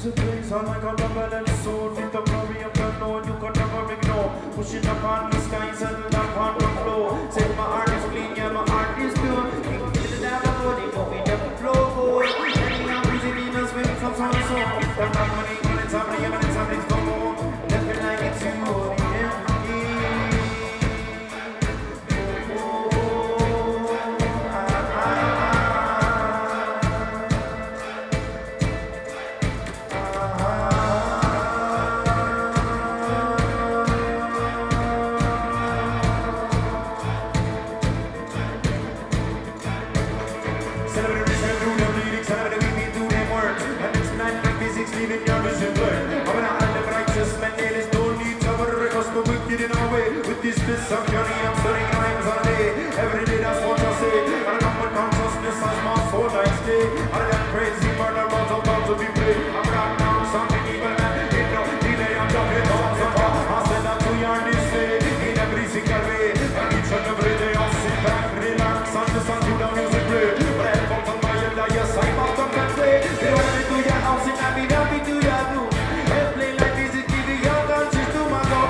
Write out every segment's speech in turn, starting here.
This is place on like a double-edged sword. With the glory of the Lord, you could never ignore. Pushing upon the skies and upon the floor. Say my heart is clean, yeah, my heart is pure. Give it down the body, but we never flow. Any opportunities when it comes on the soul. The money, when it's happening, when it's happening, come on. Left me like it's you. With this fist of journey, I'm studying rhymes all day. Every day that's what I say. I got my consciousness as my soul I stay. I got crazy murder runs about to be played. I'm right now something evil man. Ain't no delay, I'm talking about the bar. I said that to you on this day. In every single way. And each and every day I'll sit back, relax, and listen to the music play. But I come from my end, yes, I must come and play. They want me to your house and I be happy to your room. And play like this, it give you your conscience to my go.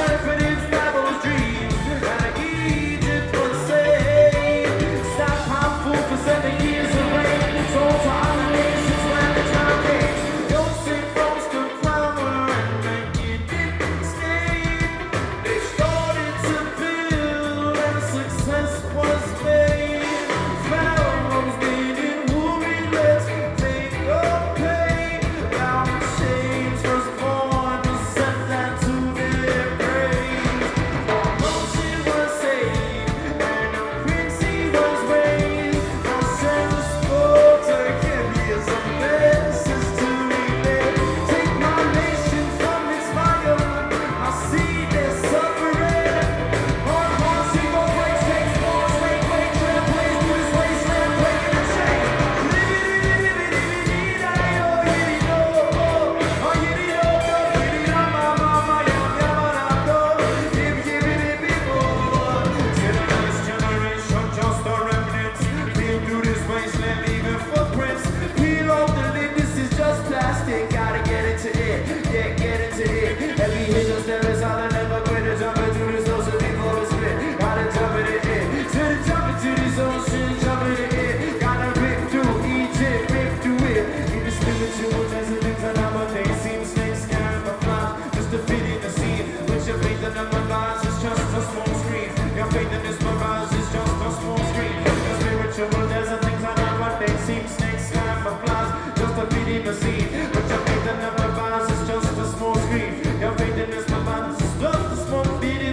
Stop fleeing the scene. But your faith that never buys is just a small screen. Your faith in this provides is just a small beating.